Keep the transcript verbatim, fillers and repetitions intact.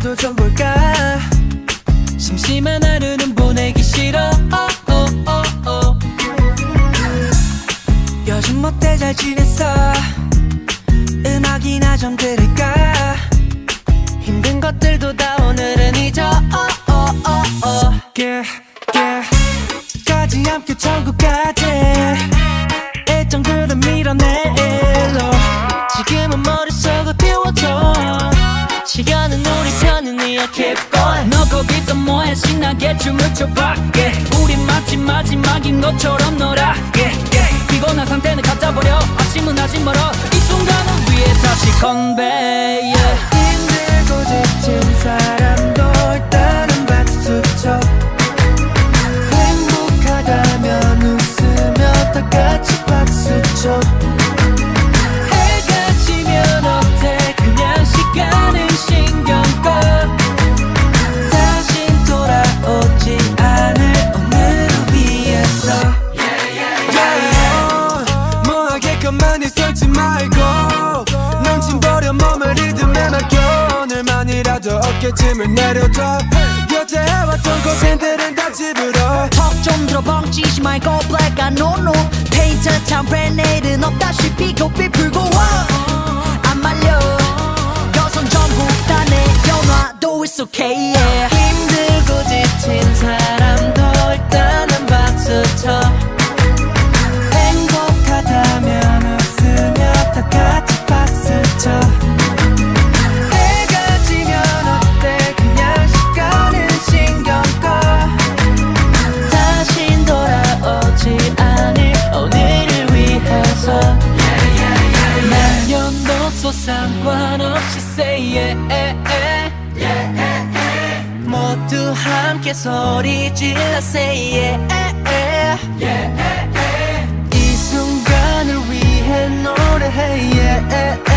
영화라도 좀 볼까. 심심한 하루는 보내기 싫어. oh, oh, oh, oh. 요즘 어때 잘 지냈어. 음악이나 좀 들을까. 힘든 것들도 다 오늘은 잊어. oh, oh, oh, oh. yeah, yeah. 까지 함께 천국 가지. 일정들은 밀어내려. 지금은 머릿속을 비워줘. 시간은 우리 편이니까 keep going. 너 거기서 뭐해 신나게 춤을 춰봐. yeah. 우린 마치 마지막인 것처럼 놀아. yeah, yeah. 피곤한 상태는 갖다 버려. 아침은 아직 멀어. 이 순간을 위해 다시 convey. yeah. 힘들고 지친 사람도 일단은 박수 쳐. 행복하다면 웃으며 다 같이 박수 쳐. 해가 지면 어때 그냥 시간은 신경 꺼. 다신 돌아오지 않을 오늘을 위해서. yeah, yeah, yeah. 뭐 하겠건만 있을지 말고 넘친버려 몸을 리듬에 맡겨. 오늘만이라도 어깨짐을 내려둬. 여태 해왔던 고생들은 다 집으로. 턱 좀 들어 벙찌지 말고 black I know no. 페인트 참 브랜드는 없다시피 고삐 풀고 와. 안 말려 여선 전부 다 내려놔도 it's okay yeah. 힘들고 지친 사람도 일단은 박수 쳐. 행복하다면 웃으며 다 같이 박수 쳐. 해가 지면 어때 그냥 시간은 신경 꺼. 다신 돌아오지 않을 오늘을 위해서. yeah, yeah, yeah, yeah. 남녀노소 상관없이 say yeah, yeah, yeah. 모두 함께 소리 질러 say yeah, yeah, yeah, yeah, yeah. 이 순간을 위해 노래해 yeah, yeah.